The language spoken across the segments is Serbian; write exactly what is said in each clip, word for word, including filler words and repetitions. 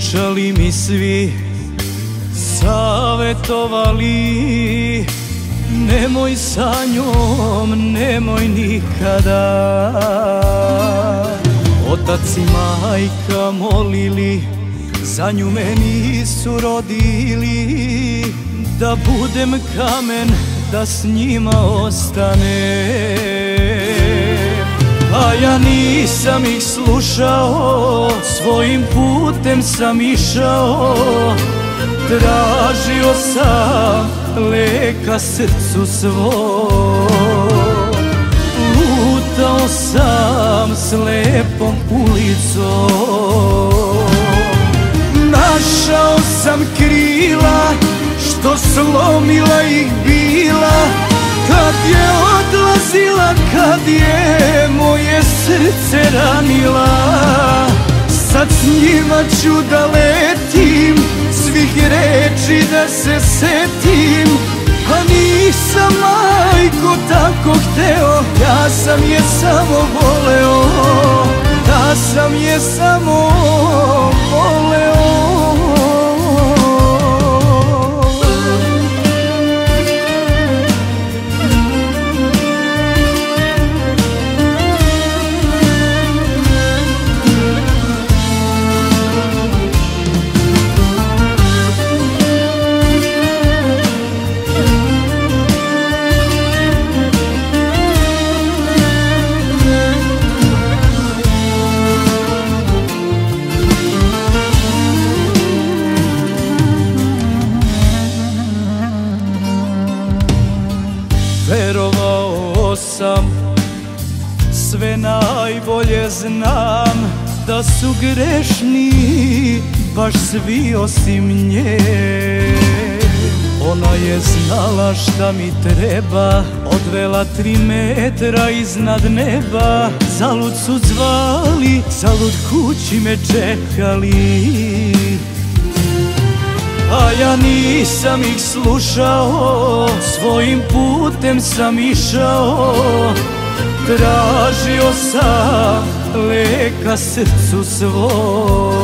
Pričali mi svi, savetovali, nemoj sa njom, nemoj nikada. Otac i majka molili, za nju me nisu rodili, da budem kamen, da s njima ostane. A ja nisam ih slušao, svojim putem sam išao, tražio sam leka srcu svom. Lutao sam slepom ulicom, našao sam krila, što slomila ih bila, kad je odlazila, kad je moje srce ranila. Sad s njima ću da letim, svih reči da se setim, a nisam, majko, tako hteo, ja sam je samo voleo, ja sam je samo voleo. Verovao sam, sve najbolje znam, da su grešni baš svi osim nje. Ona je znala šta mi treba, odvela tri metra iznad neba. Zalud su zvali, zalud kući me čekali, a ja nisam ih slušao, svojim putem sam išao, tražio sam leka srcu svom.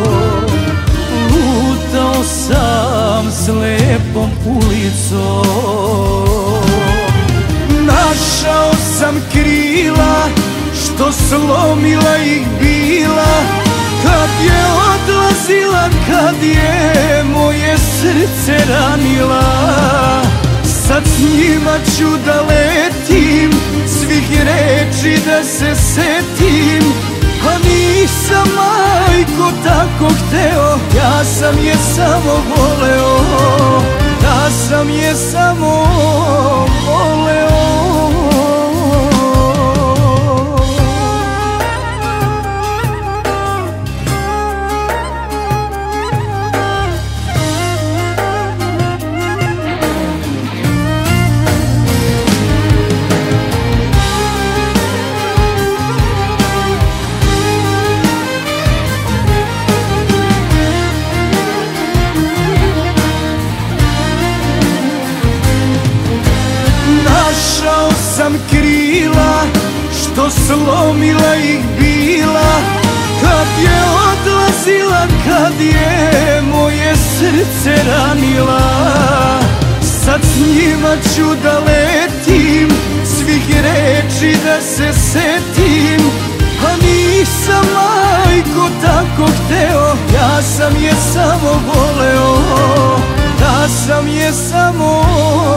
Lutao sam slepom ulicom, našao sam krila, što slomila ih bila, kad je odlazila, kad je moje srce ranila. Sad s njima ću da letim, svih reči da se setim, a nisam, majko, tako hteo, ja sam je samo voleo, ja sam je samo voleo. Našao sam krila, što slomila ih bila, kad je odlazila, kad je moje srce ranila. Sad s njima ću da letim, svih reči da se setim, a nisam, majko, tako hteo, ja sam je samo voleo, ja sam je samo